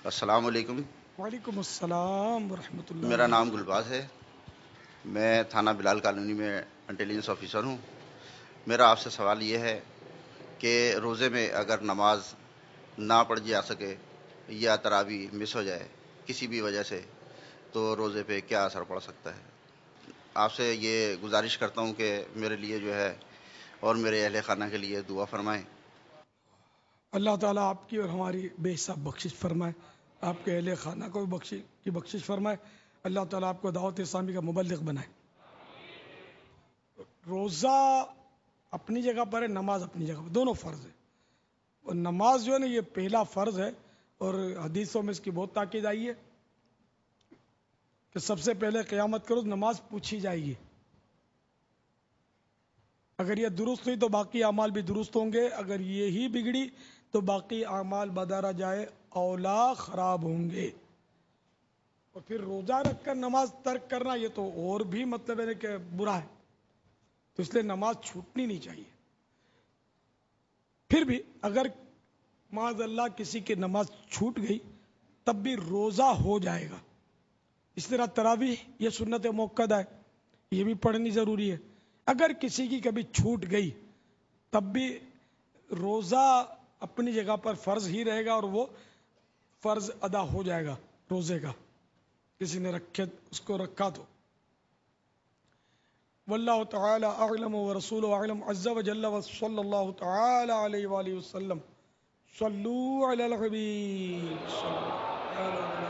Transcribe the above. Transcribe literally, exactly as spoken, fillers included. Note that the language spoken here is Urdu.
السلام علیکم۔ وعلیکم السلام ورحمۃ میرا اللہ۔ نام گلباز ہے، میں تھانہ بلال کالونی میں انٹیلیجنس آفیسر ہوں۔ میرا آپ سے سوال یہ ہے کہ روزے میں اگر نماز نہ پڑھ جا سکے یا تراویح مس ہو جائے کسی بھی وجہ سے تو روزے پہ کیا اثر پڑ سکتا ہے؟ آپ سے یہ گزارش کرتا ہوں کہ میرے لیے جو ہے اور میرے اہل خانہ کے لیے دعا فرمائیں۔ اللہ تعالیٰ آپ کی اور ہماری بے حساب بخشش فرمائے، آپ کے اہل خانہ کو بھی بخشش کی بخشش فرمائے، اللہ تعالیٰ آپ کو دعوت اسلامی کا مبلغ بنائے۔ روزہ اپنی جگہ پر ہے، نماز اپنی جگہ پر، دونوں فرض ہے۔ اور نماز جو ہے نا یہ پہلا فرض ہے، اور حدیثوں میں اس کی بہت تاکید آئی ہے کہ سب سے پہلے قیامت کے روز نماز پوچھی جائے گی۔ اگر یہ درست ہوئی تو باقی اعمال بھی درست ہوں گے، اگر یہی بگڑی تو باقی اعمال بدارا جائے اولا خراب ہوں گے۔ اور پھر روزہ رکھ کر نماز ترک کرنا یہ تو اور بھی مطلب ہے کہ برا ہے، تو اس لیے نماز چھوٹنی نہیں چاہیے۔ پھر بھی اگر معاذ اللہ کسی کی نماز چھوٹ گئی تب بھی روزہ ہو جائے گا۔ اس طرح تراویح یہ سنت موقدہ ہے، یہ بھی پڑھنی ضروری ہے۔ اگر کسی کی کبھی چھوٹ گئی تب بھی روزہ اپنی جگہ پر فرض ہی رہے گا، اور وہ فرض ادا ہو جائے گا روزے کا، کسی نے رکھے اس کو رکھا تو۔ واللہ تعالی اعلم ورسولہ اعلم عز وجل، وصلی اللہ تعالی علیہ وآلہ وسلم۔ صلو علی الحبیب صلی اللہ علیہ وسلم۔